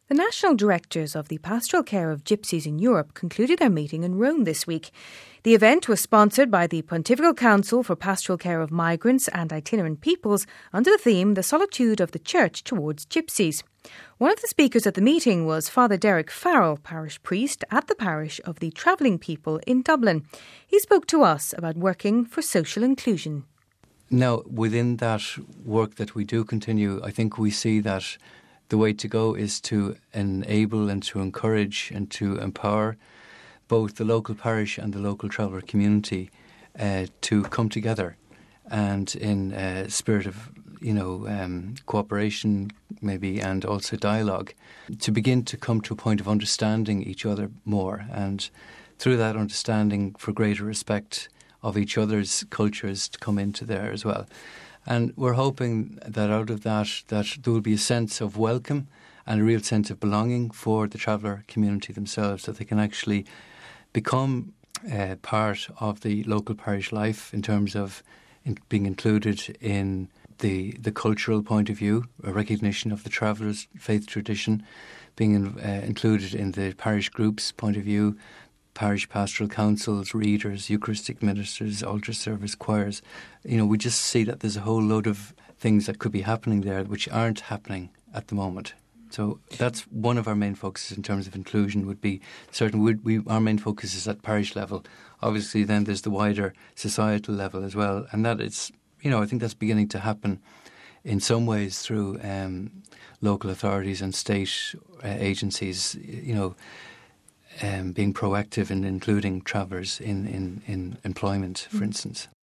The national directors of the Pastoral Care of Gypsies in Europe concluded their meeting in Rome this week. The event was sponsored by the Pontifical Council for Pastoral Care of Migrants and Itinerant Peoples under the theme The Solitude of the Church Towards Gypsies. One of the speakers at the meeting was Father Derek Farrell, parish priest at the parish of the Travelling People in Dublin. He spoke to us about working for social inclusion. Now, within that work that we do continue, I think we see that the way to go is to enable and to encourage and to empower both the local parish and the local traveller community to come together and in a spirit of, cooperation maybe and also dialogue to begin to come to a point of understanding each other more, and through that understanding for greater respect of each other's cultures to come into there as well. And we're hoping that out of that there will be a sense of welcome and a real sense of belonging for the traveller community themselves, that they can actually become part of the local parish life in terms of being included in the cultural point of view, a recognition of the traveller's faith tradition, being included in the parish group's point of view, parish pastoral councils, readers, Eucharistic ministers, altar service, choirs. We just see that there's a whole load of things that could be happening there which aren't happening at the moment. So that's one of our main focuses in terms of inclusion would be our main focus is at parish level. Obviously then there's the wider societal level as well, and that is, I think that's beginning to happen in some ways through local authorities and state agencies, being proactive in including travellers in employment, for instance.